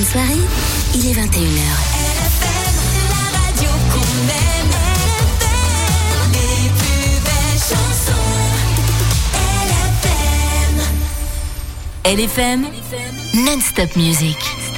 soirée, il est 21h. LFM, la radio qu'on aime. LFM, les plus belles chansons. LFM, non-stop music.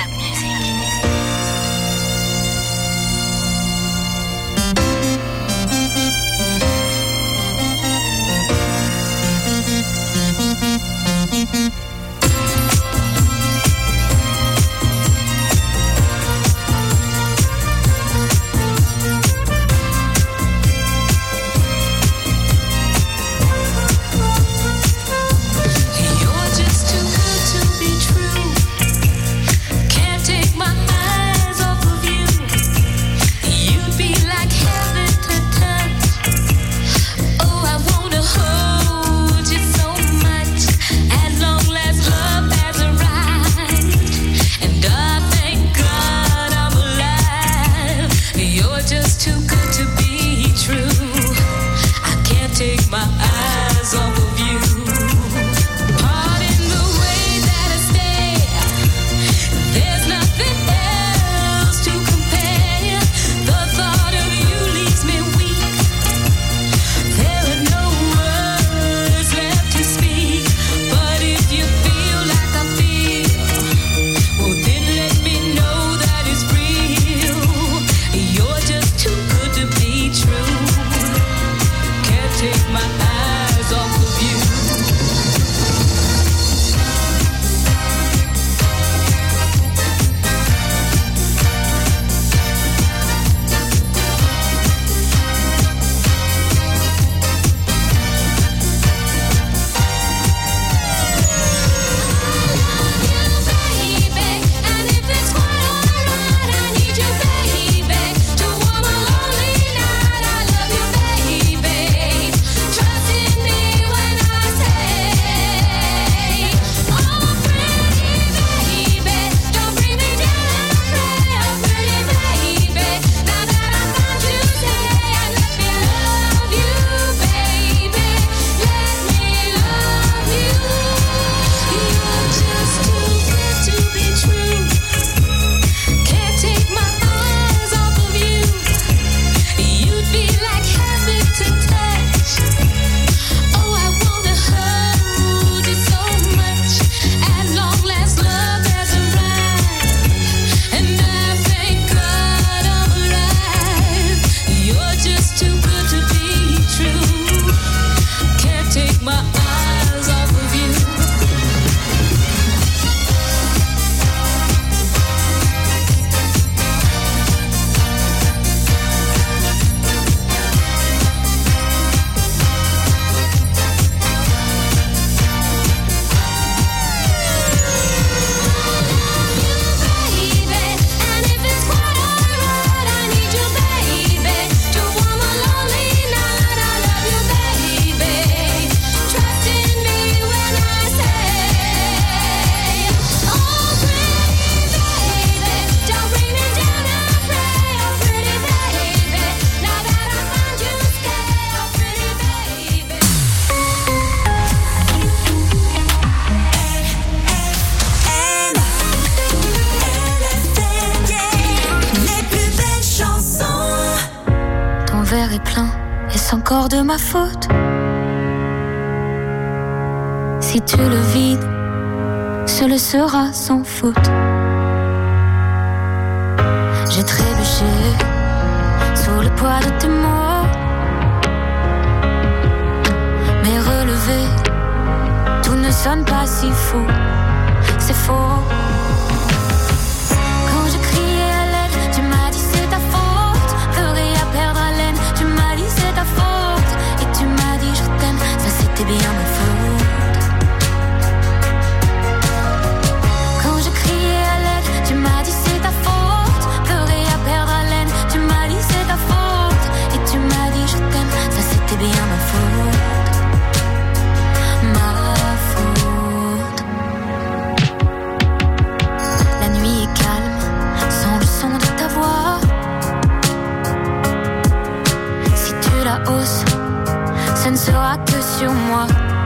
Encore de ma faute. Si tu le vides, ce le sera sans faute. J'ai trébuché sous le poids de tes mots, mais relevé, tout ne sonne pas si faux. C'est faux. Quand je criais à l'aide, tu m'as dit c'est ta faute. Pleurer à perdre haleine, tu m'as dit c'est ta faute. Et tu m'as dit je t'aime, ça c'était bien ma faute. Quand je criais à l'aide, tu m'as dit c'est ta faute. Pleurer à perdre haleine, tu m'as dit c'est ta faute. Et tu m'as dit je t'aime, ça c'était bien ma faute. Ma faute. La nuit est calme, sans le son de ta voix. Si tu la hausses, ce ne sera que sur moi.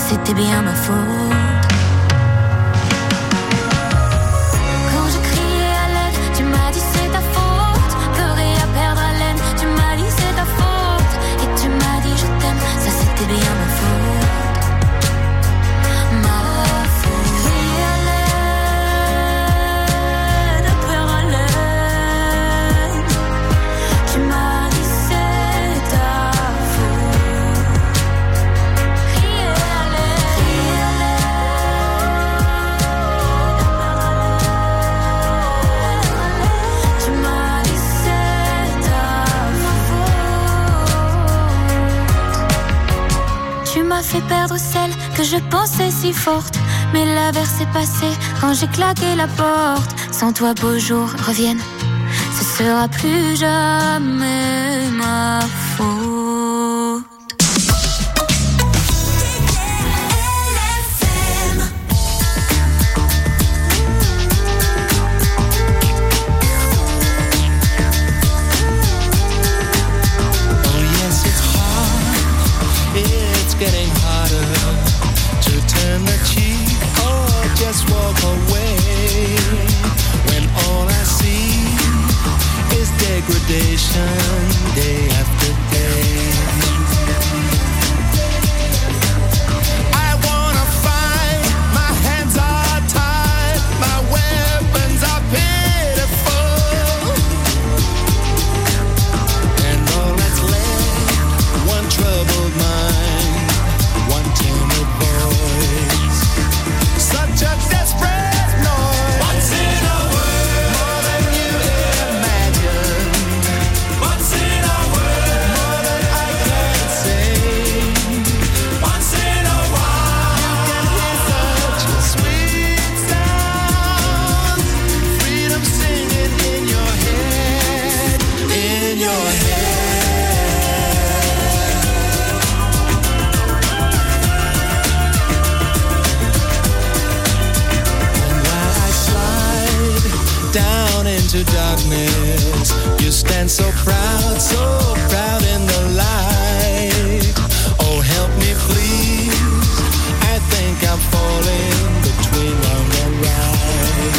c'était bien ma faute. Quand je criais à l'aide, tu m'as dit c'est ta faute. Pleurer à perdre haleine, tu m'as dit c'est ta faute. Et tu m'as dit je t'aime, ça c'était bien ma faute. Ma faute. Crier à l'aide, perdre haleine, tu m'as dit c'est ta faute. Crier à l'aide, tu m'as dit c'est ta faute. Tu m'as fait perdre celle que je pensais si forte, mais l'averse est passée quand j'ai claqué la porte. Sans toi beaux jours reviennent, ce sera plus jamais ma faute. Oh yes, it's hard. It's getting harder to turn the cheek or just walk away when all I see is degradation day after day. I wanna fight, my hands are tied, my weapons are pitiful, and all that's left, one troubled mind, one timid voice, such a desperate noise. Once in a world, more than you imagine. Once in a world, more than I can say. Once in a while, you can hear such a sweet sound. Freedom singing in your head, in your head. And while I slide down into darkness, you stand so proud in the light. Oh, help me please, I think I'm falling between wrong and right.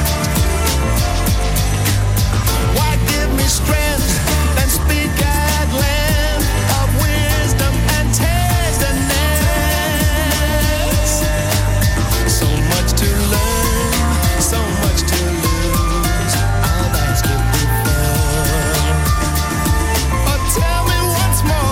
Why give me strength and speak at length of wisdom and tenderness? So much to learn, so much to lose. I've asked it before. But tell me once more.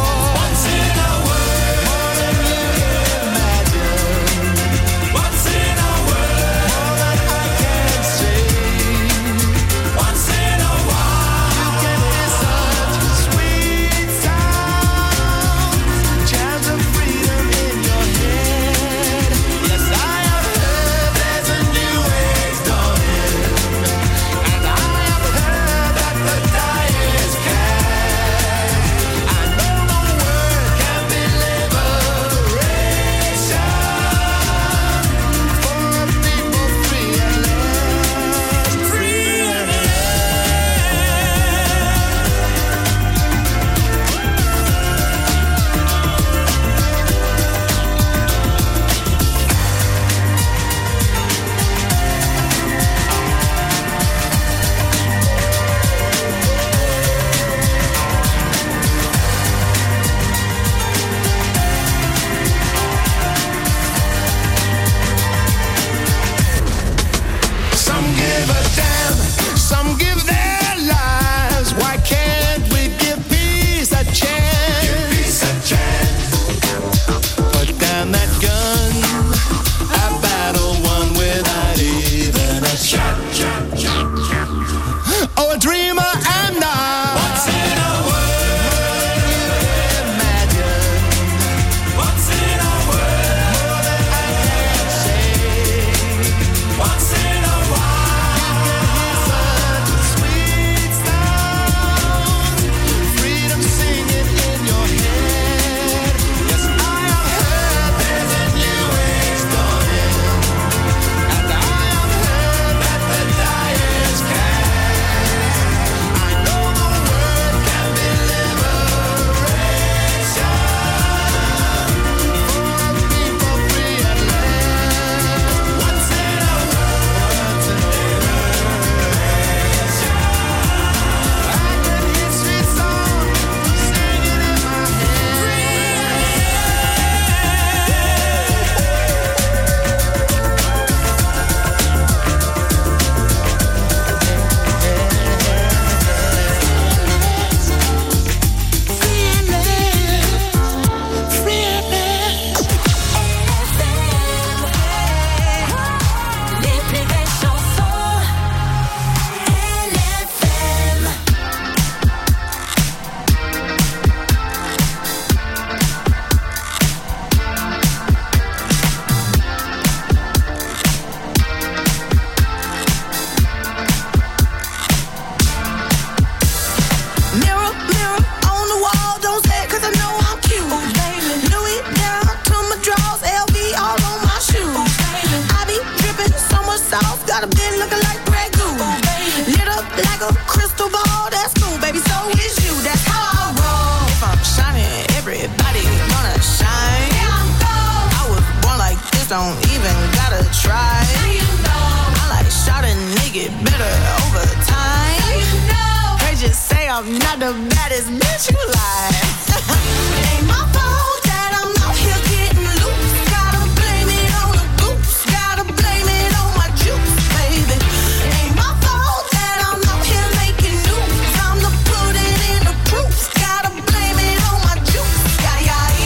a crystal ball, that's cool, baby, so is you. That's how I roll. If I'm shining, everybody gonna shine. Yeah, I'm gold. I was born like this, don't even gotta try. You know. I like shot a nigga better over time. You know. They just say I'm not the baddest bitch, you lie. It ain't my fault that I'm out here getting loose. Gotta blame it on the goose. Gotta blame it on my juice, baby. It ain't my fault that I'm out here making news. I'm the put it in the proofs. Gotta blame it on my juice. Yeah, yeah,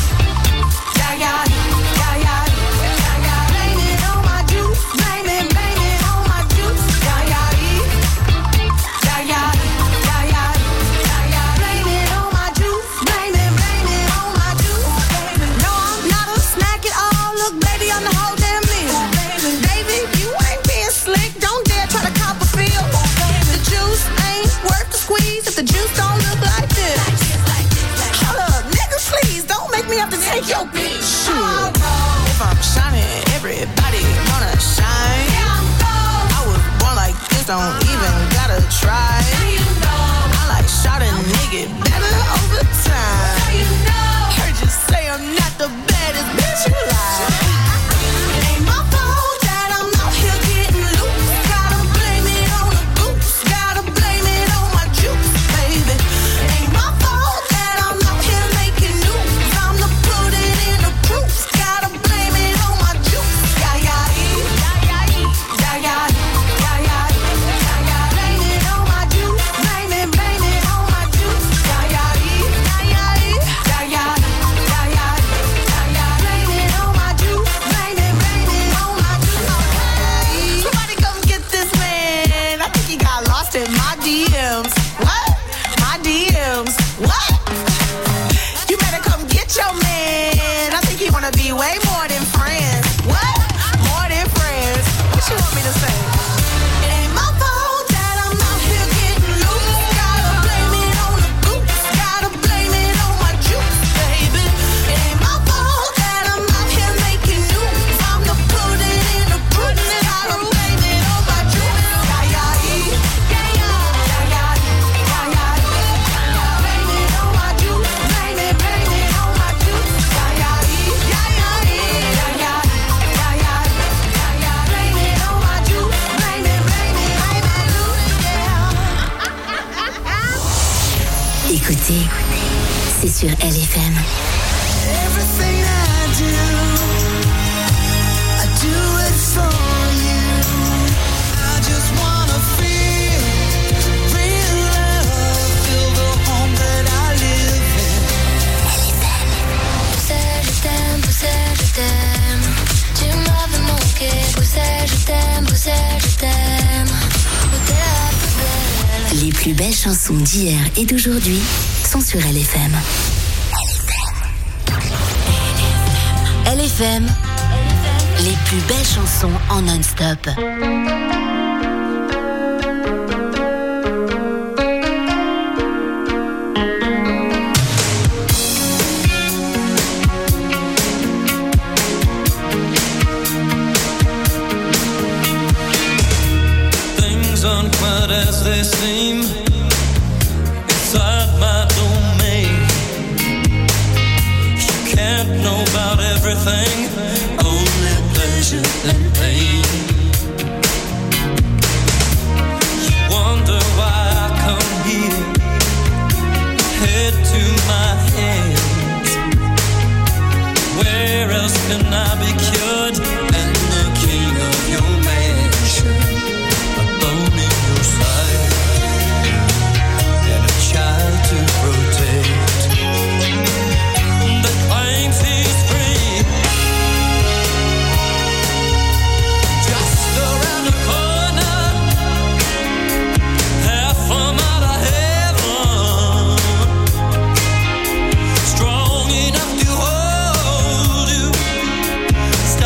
yeah, yeah, yeah, yeah, yeah. Blame it on my juice. Blame it on my juice. Yeah, yeah, yeah, yeah, yeah, yeah, yeah. Blame it on my juice. Blame it on my juice. No, I'm not a snack at all. Look, baby, I'm the whole damn meal. Baby, you ain't being slick. Don't dare try to cop a feel. The juice ain't worth the squeeze if the juice don't look like this. Hold up, nigga, please don't make me have to take your bitch. Shit. If I'm shining, everybody gonna shine. Yeah, I'm gold. I was born like this, don't even gotta try. You know. I like shot a nigga better over time. You know. Heard you say I'm not the baddest bitch, you lie. It ain't my fault that I'm out here getting loose. Gotta blame it on the goose. Gotta blame it on my juice, baby. It ain't my fault that I'm out here making news. I'm the put it in the proofs. Gotta blame it on my juice. Yeah, yeah, yeah, yeah, yeah, yeah, yeah, yeah, yeah. Blame it on my juice. Blame it on my juice. Yeah, yeah, yeah, yeah, yeah, yeah, yeah, yeah, yeah. Blame it on my juice. Blame it on my juice. Somebody come get this man. I think he got lost in my DMs. What? My DMs. What? You better come get your man. I think he wanna be way more than friends. What? More than friends. What you want me to say? It ain't my fault that I'm out here getting loose. Gotta blame it on the goose. Gotta blame it on my juice, baby. It ain't my fault that I'm out here making news. I'm the put it in the proof. Gotta blame it on my juice. Yeah, yeah, yeah, yeah, yeah, yeah, yeah, yeah. Blame it on my juice. Blame it on my juice. Yeah, yeah, yeah, yeah, yeah, yeah, yeah, yeah. Blame it on my juice. Blame it on my juice. Écoutez, c'est sur LFM. Everything I do it for you. I just wanna feel real love, feel the home that I live in. Bruxelles, je t'aime. Tu m'avais manqué. Bruxelles, je t'aime. Où t'es la plus belle. Les plus belles chansons d'hier et d'aujourd'hui sont sur LFM. LFM, les plus belles chansons en non-stop. Things aren't quite as they seem inside my domain. You can't know about everything, only pleasure and pain. You wonder why I come here, head to my hands. Where else can I be cured than the king of your mansion? A bone in your side and a child to protect that claims he's free. Just around the corner, half from out of heaven, strong enough to hold you.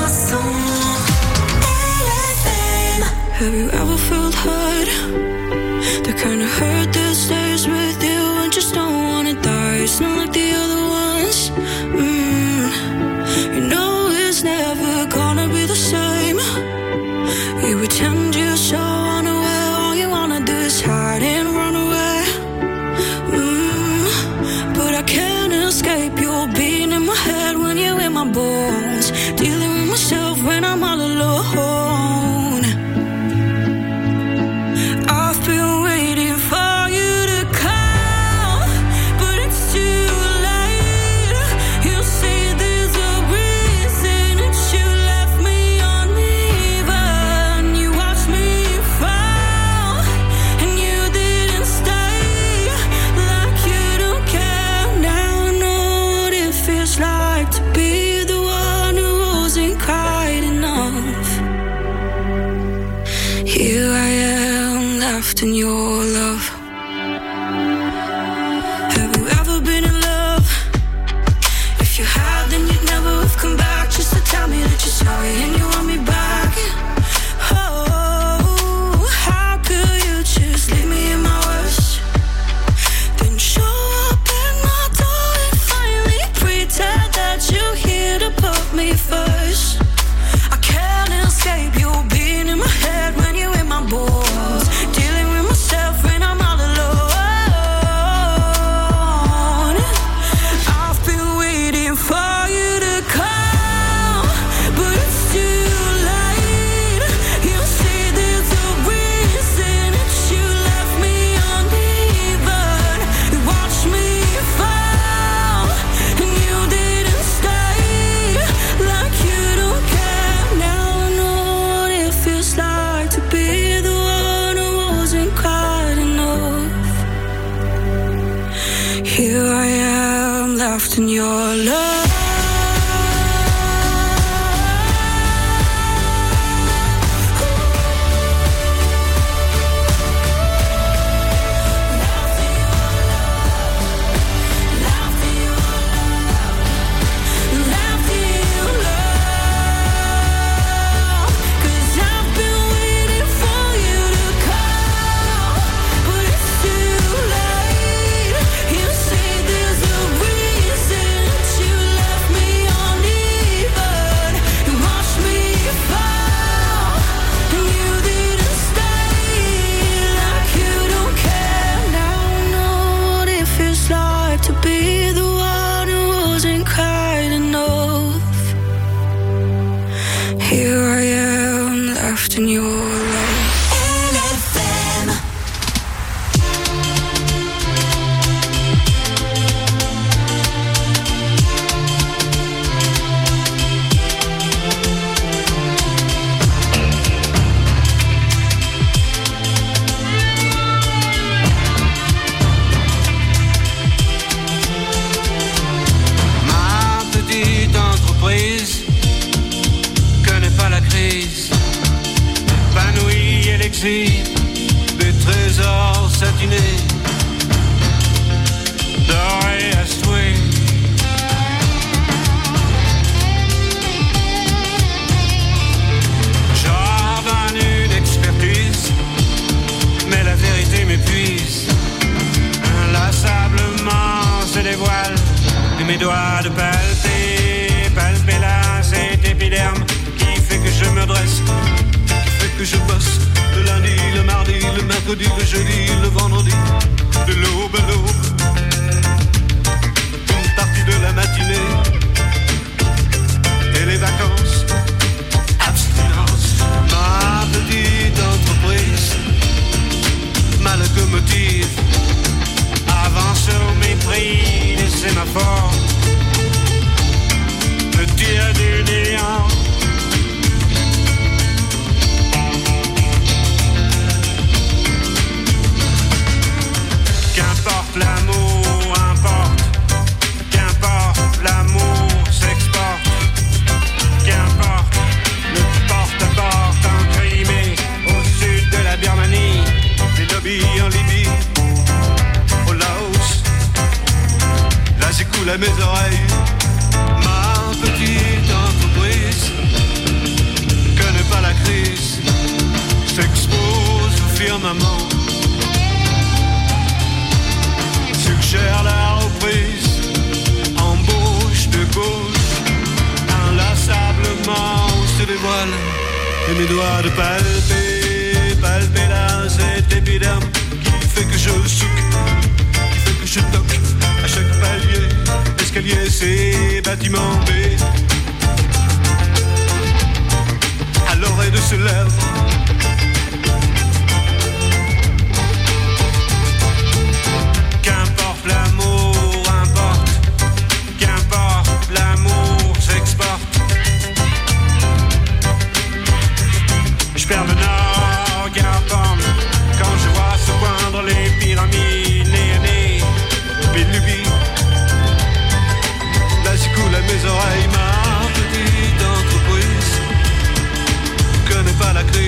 chansons. LFM. Have you ever felt hurt? The kind of hurt that stays with you and just don't wanna die. It's not like the other ones. You know it's never gonna be the same. You pretend you're so unaware. All you wanna do is hide and run away. But I can't escape your being in my head when you're in my bones. Dealing with myself when I'm all alone. I've been waiting for you to come, but it's too late. You say there's a reason that you left me uneven. You watched me fall, and you didn't stay. Like you don't care now. I know what it feels like to be the one who wasn't quite enough. Here I am, left in your love. Have you ever been in love? If you had, then you'd never have come back just to tell me that you're sorry and you want me back. Oh, how could you just leave me in my worst? Then show up at my door and finally pretend that you're here to put me first. I can't escape you being in my head when you're in my bones. Dealing with myself when I'm all alone. I've been waiting for you to come, but it's too late. You say there's a reason that you left me uneven. You watched me fall, and you didn't stay. Like you don't care now. I know what it feels like to be the one who wasn't quite enough. Here I am, left in your love. To be the one who wasn't quite enough. Here I am, left in your love. LFM. Ma petite entreprise connaît pas la crise, épanouie et l'exil, des trésors satinés, dorés à souhait. J'ordonne une expertise, mais la vérité m'épuise. Inlassablement se dévoile, et mes doigts de palper, palper là cet épiderme qui fait que je me dresse, qui fait que je bosse le lundi, le mardi, le mercredi, le jeudi, le vendredi, de l'aube à l'aube, une partie de la matinée et les vacances, abstinence. Ma petite entreprise, ma locomotive avance au mépris des sémaphores, me tire du néant. Qu'importe l'amour importe, qu'importe l'amour s'exporte, mal et mes doigts de palper là cet épiderme qui fait que je souque, qui fait que je toque à chaque palier, escalier, c'est bâtiment B. À l'oreille de ce lèvre, qu'importe l'amour importe, qu'importe l'amour s'exporte. Je perds le nord, Garpon, quand je vois se poindre les pyramides, né, Bélubi. Là s'écoule à mes oreilles ma petite entreprise. Connais pas la crise.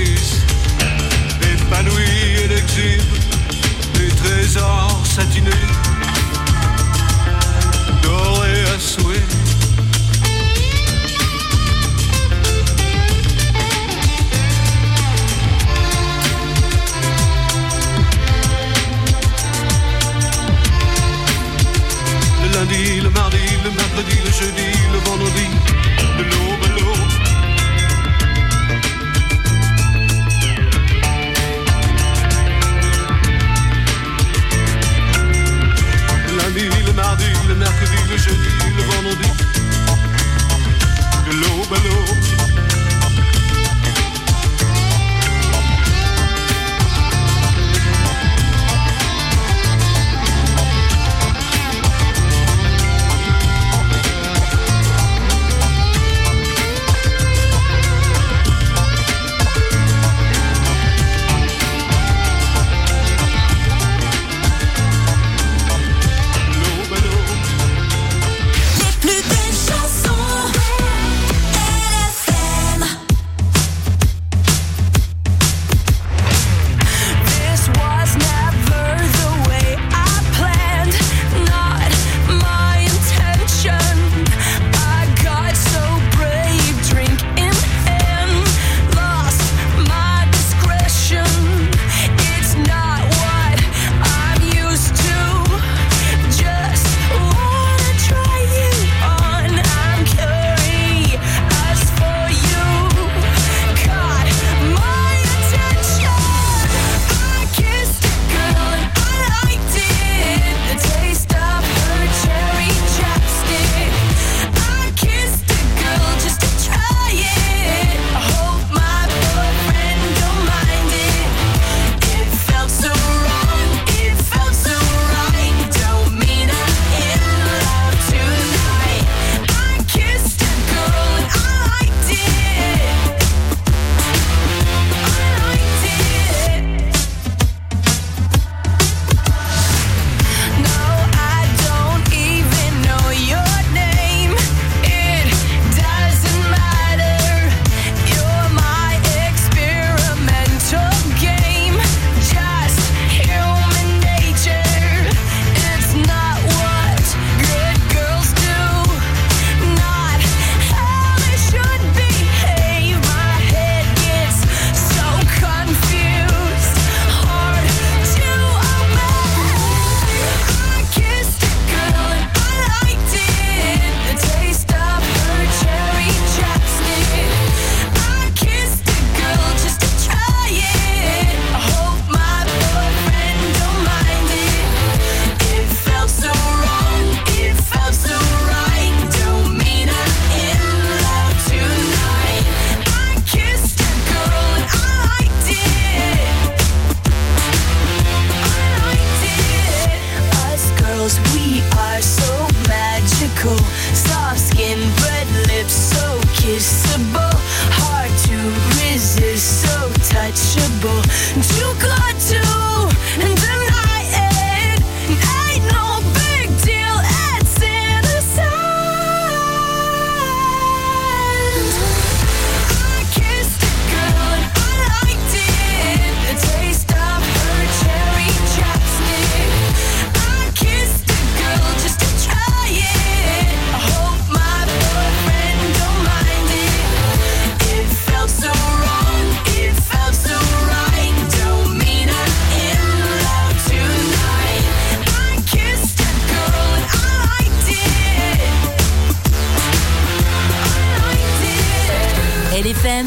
LFM,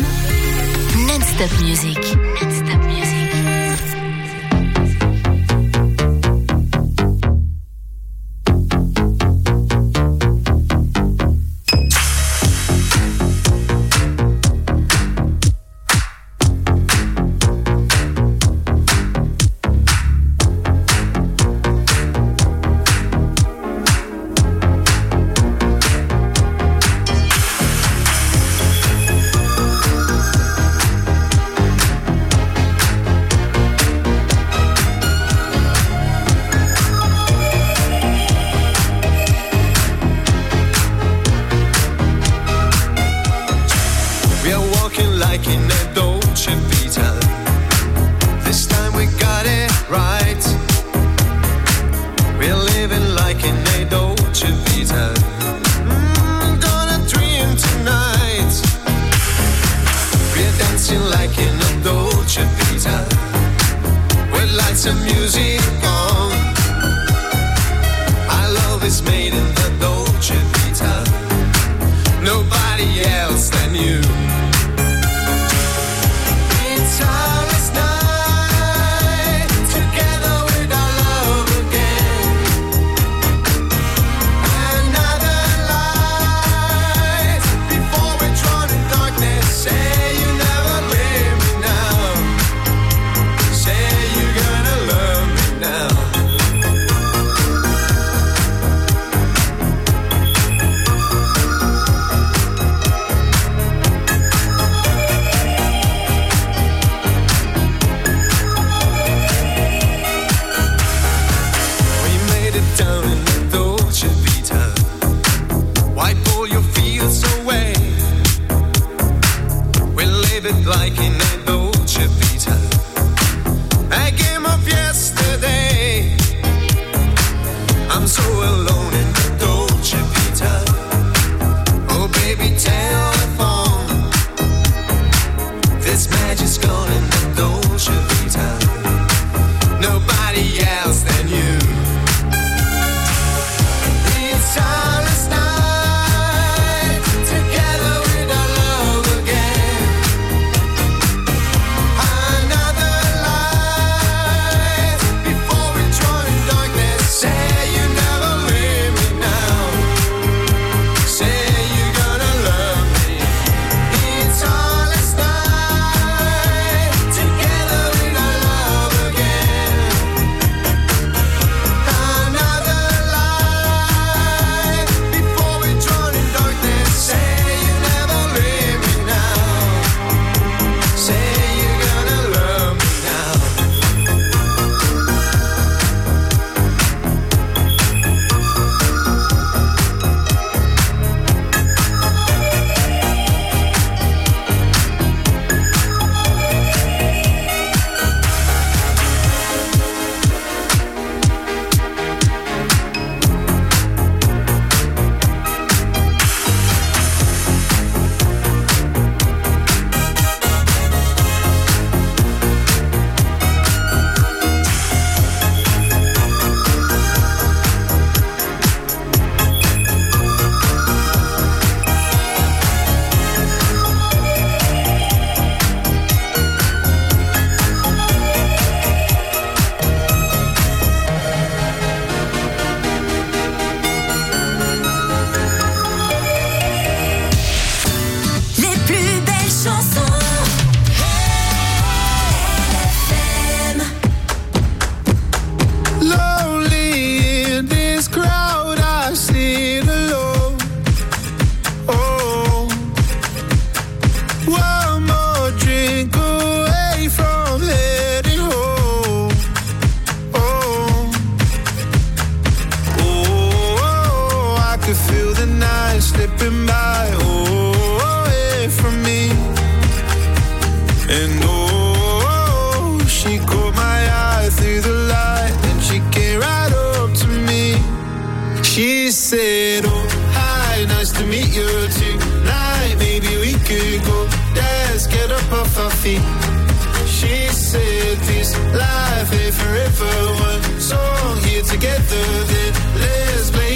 non-stop music. Non-stop music.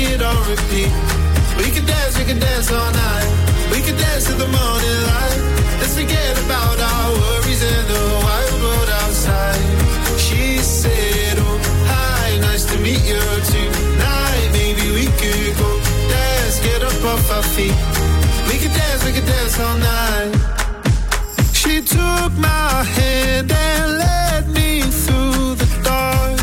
We can dance all night. We can dance to the morning light. we could dance all night. She took my hand and led me through the dark.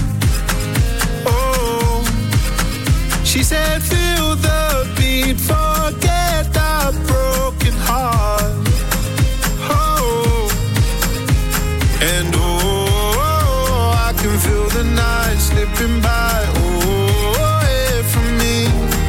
Oh, she said feel the beat, forget the broken heart. Oh, and oh, I can feel the night slipping by. Oh, yeah, from me.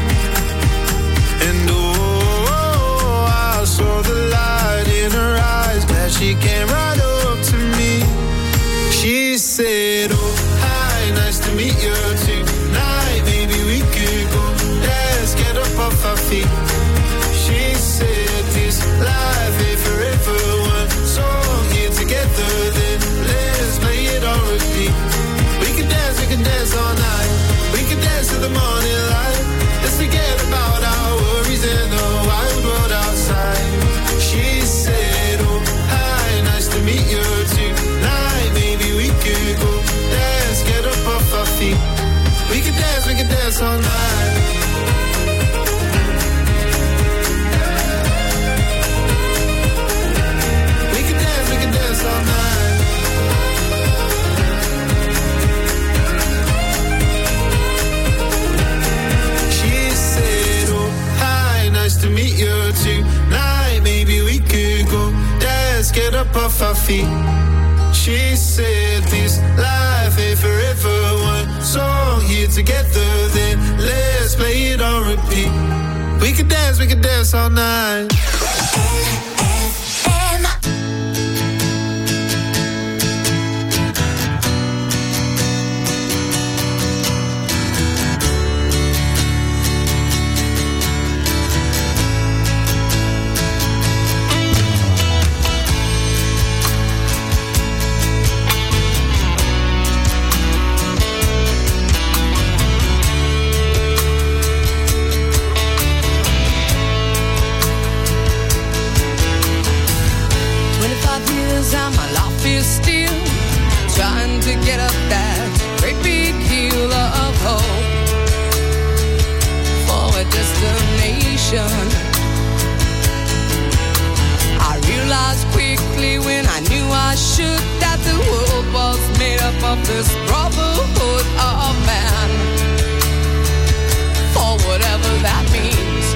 And oh, I saw the light in her eyes. Glad she came right up to me. She said, oh, hi, nice to meet you tonight. Maybe we could go dance, get up off our feet. She said, this life ain't forever. One song here together, then let's play it on repeat. We can dance all night. We can dance to the morning light. Let's forget about our worries and the wild world outside. She said, oh, hi, nice to meet you tonight. Maybe we could go dance, get up off our feet. We can dance all night. We can dance all night. She said, oh, hi, nice to meet you tonight. Maybe we could go dance, get up off our feet. She said, this life ain't forever. One song here together, then let's play it on repeat. We can dance all night. I realized quickly when I knew I should that the world was made up of this brotherhood of man. For whatever that means.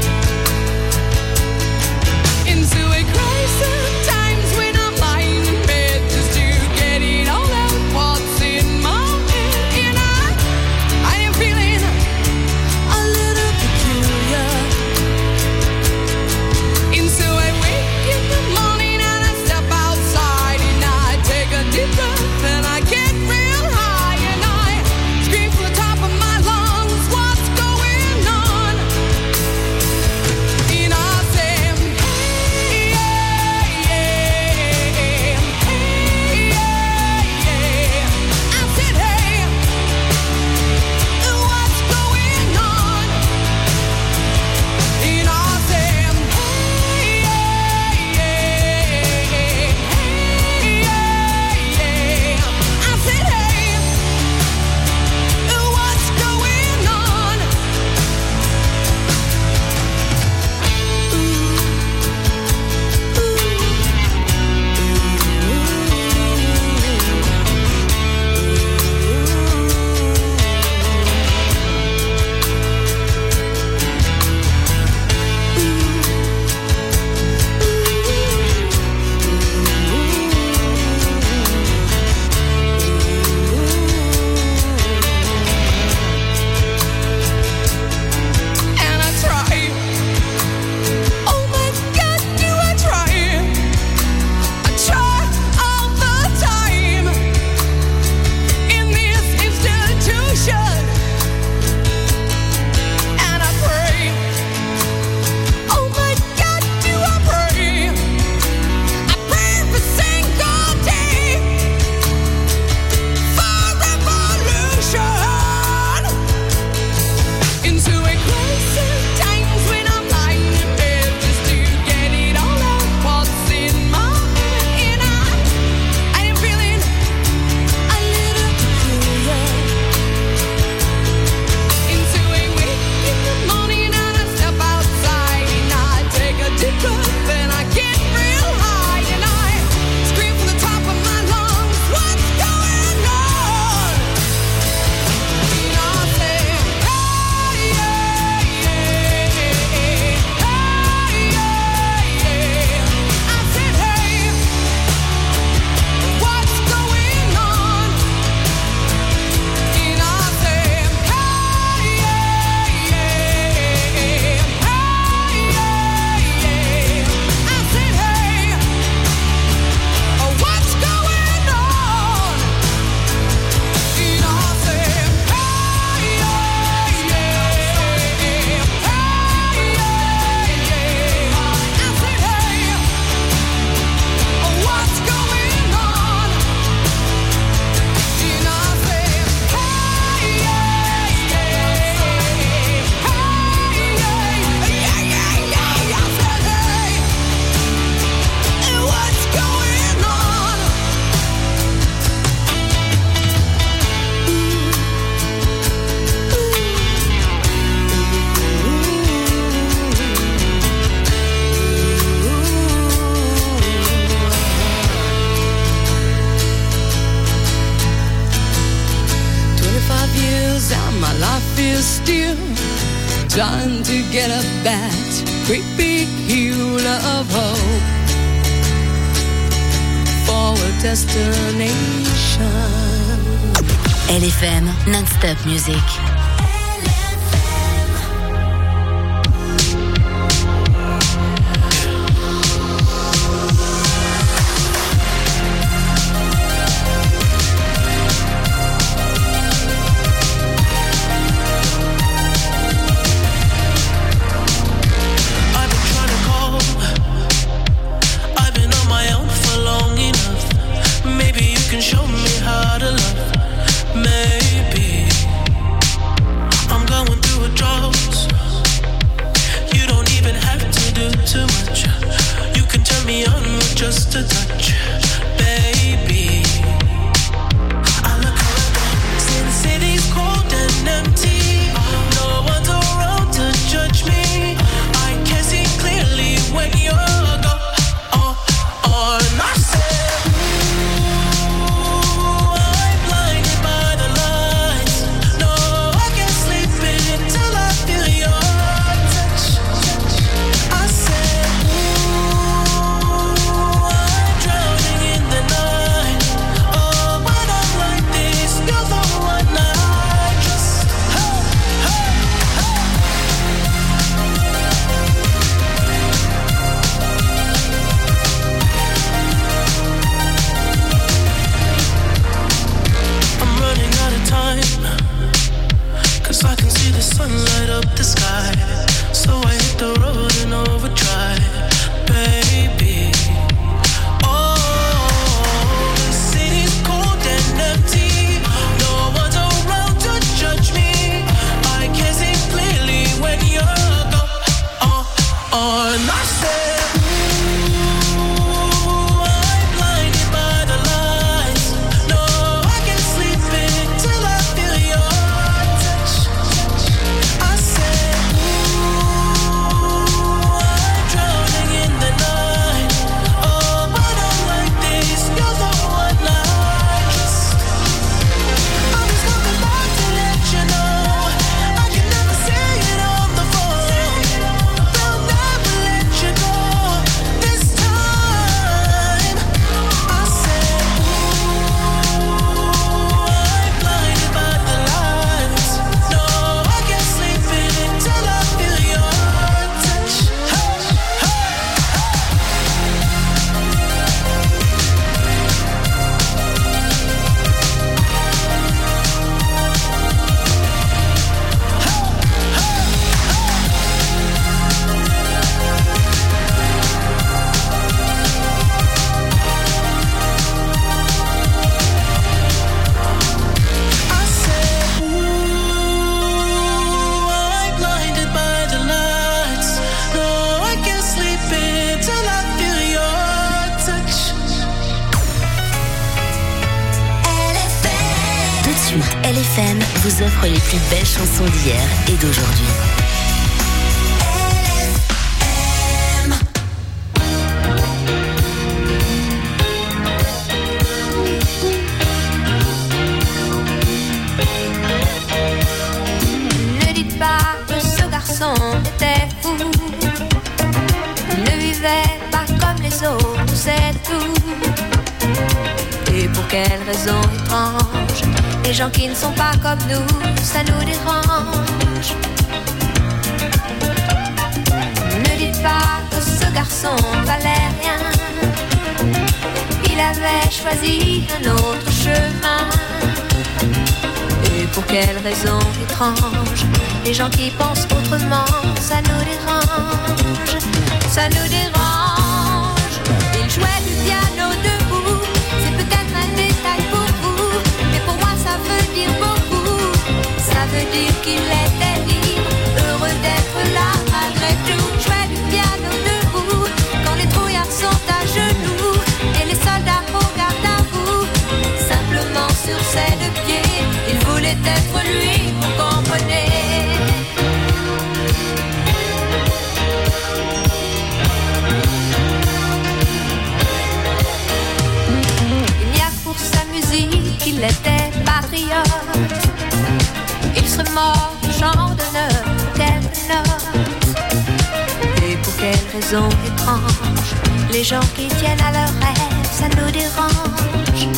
Into a crisis times when I'm lying in bed just to get it all out what's in my head. And I am feeling a little peculiar. And so I wake in the morning and I step outside and I take a deep breath and I get real high. Time to get up that great big hill of hope for a destination. LFM non-stop music. Show me how to love, maybe. I'm going through a drought. You don't even have to do too much. You can turn me on with just a touch, baby. I look around, see the city's cold and empty. No one's around to judge me. I can see clearly when you're gone. And I say, sun light up the sky, so I hit the road in overdrive, baby. Oh, the city's cold and empty. No one's around to judge me. I can see clearly when you're gone. And I said, I'm blinded by the lights. No, I can't sleep until I feel your touch. I said, I'm drowning in the night. Oh, but I'm like this. You're the one I trust. I'm just coming back to let you know I can never say it on the phone. They'll never let you go this time. I said, I'm blinded by the lights. No, I can't sleep until I feel your touch. I said, I'm blinded by the lights. No, I can't sleep until I feel your touch. Tout de suite, LFM vous offre les plus belles chansons d'hier et d'aujourd'hui. Ne dites pas que ce garçon était fou. Il ne vivait pas comme les autres, c'est tout. Et pour quelle raison étrange, les gens qui ne sont pas comme nous, ça nous dérange. Ne dites pas que ce garçon valait rien. Il avait choisi un autre chemin. Et pour quelle raison étrange, les gens qui pensent autrement, ça nous dérange. Ça nous dérange. Il jouait du piano debout. C'est peut-être un détail pour vous, mais pour moi ça veut dire beaucoup. Ça veut dire qu'il était libre, heureux d'être là malgré tout. Jouait du piano debout, quand les trouillards sont à genoux et les soldats regardent à vous. Simplement sur ses deux pieds, il voulait être lui, vous comprenez. Il n'y a que pour sa musique, il était patriote. Il serait mort au champ d'honneur, quelques notes. raison étrange. Les gens qui tiennent à leurs rêves, ça nous dérange.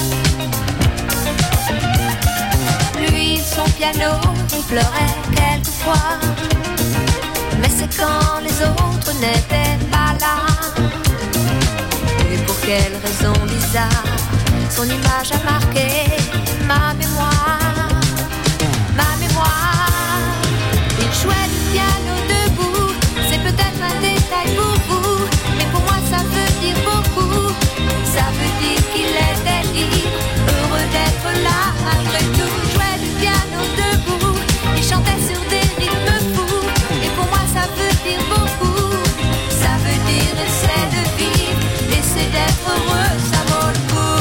Lui, son piano, il pleurait quelquefois. Mais c'est quand les autres n'étaient pas là. Et pour quelle raison bizarre, son image a marqué ma mémoire. Ma mémoire. Il jouait du piano debout. C'est peut-être un détail pour vous, mais pour moi ça veut dire beaucoup. Ça veut dire qu'il était libre, heureux d'être là malgré tout. Il jouait du piano debout, il chantait sur des rythmes fous. Et pour moi ça veut dire beaucoup. Ça veut dire essaie de vivre, essaie d'être heureux, ça vaut le coup.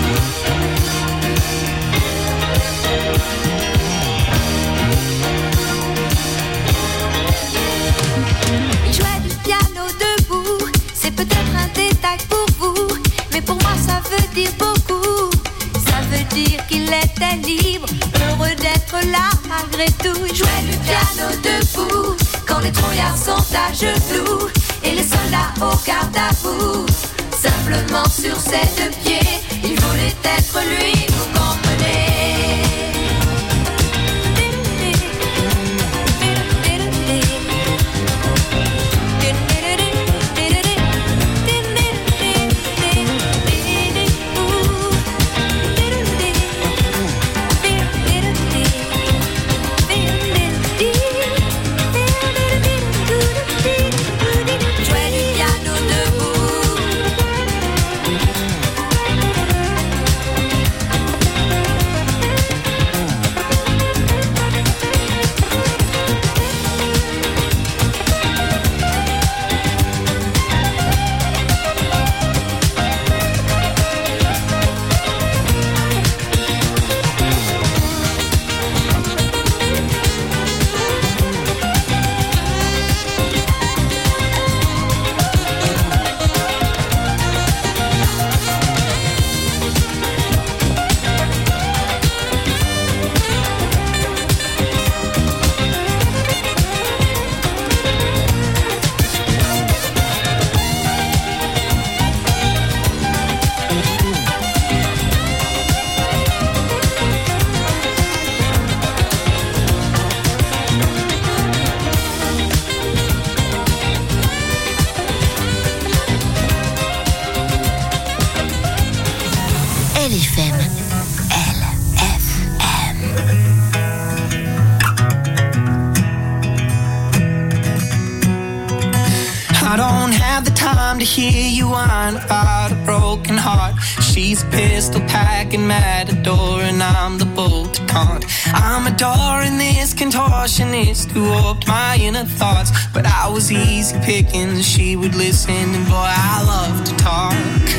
Il jouait du piano debout, c'est peut-être un détail pour vous, mais pour moi ça veut dire beaucoup. Ça veut dire qu'il était libre, heureux d'être là malgré tout. Il jouait du piano debout, quand les trouillards sont à genoux et les soldats au garde à vous. Simplement sur ses deux pieds, il voulait être lui, vous comprenez. To hear you whine about a broken heart. She's a pistol packing matador and I'm the bull to taunt. I'm adoring this contortionist who warped my inner thoughts, but I was easy picking, she would listen, and boy I love to talk.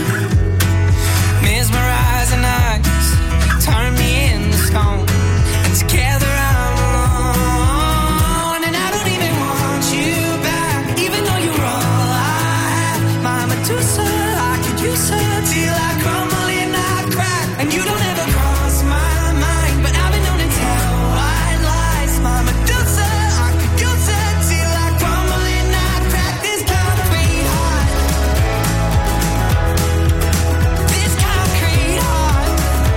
Mesmerizing eyes turn me into stone, and together I'm alone, and I don't even want you back, even though you're all Medusa, I could use her till I crumble and I crack. And you don't ever cross my mind, but I've been known to tell white lies. My Medusa, I could use her till I crumble and I crack. This concrete heart, this concrete heart.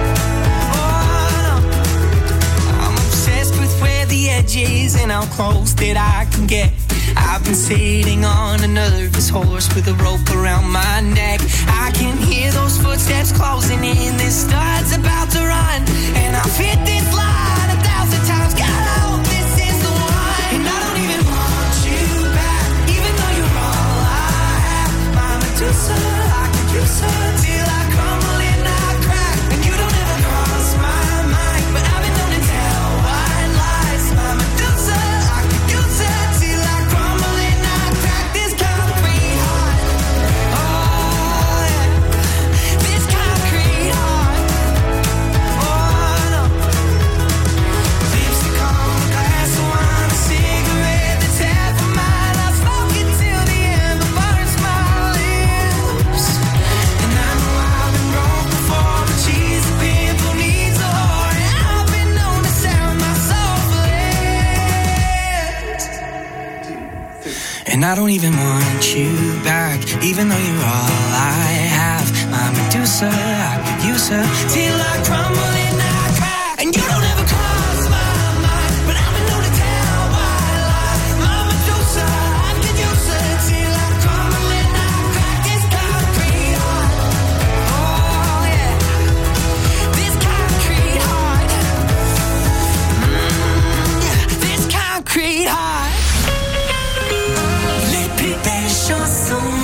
Oh no, I'm obsessed with where the edge is and how close that I can get. I've been sitting on a nervous horse with a rope around my neck. I can hear those footsteps closing in. This stud's about to run, and I've hit this line 1,000 times. God, I hope this is the one. And I don't even want you back, even though you're all I have. My Medusa, I could use her till I crumble and I crack. And you don't ever cross my mind, but I've been known to tell white lies. My Medusa, I could use her till I crumble and I crack. This concrete heart, oh yeah. And I don't even want you back, even though you're all I have. My Medusa, I could use her till I crumble and I crack. And you don't ever cross my mind, but I've been known to tell why lie. My Medusa, I could use her till I crumble and I crack. This concrete heart, oh yeah, this concrete heart, yeah, this concrete heart. Chanson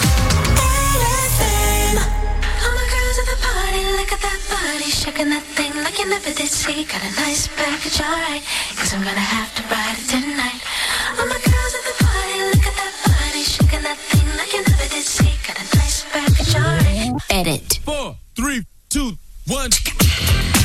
LFM. All my girls at the party, look at that body, shaking that thing like you never did see. Got a nice package, alright, cause I'm gonna have to ride it tonight. All my girls at the party, look at that body, shaking that thing like you never did see. Got a nice package, alright. Edit. 4, 3, 2, 1.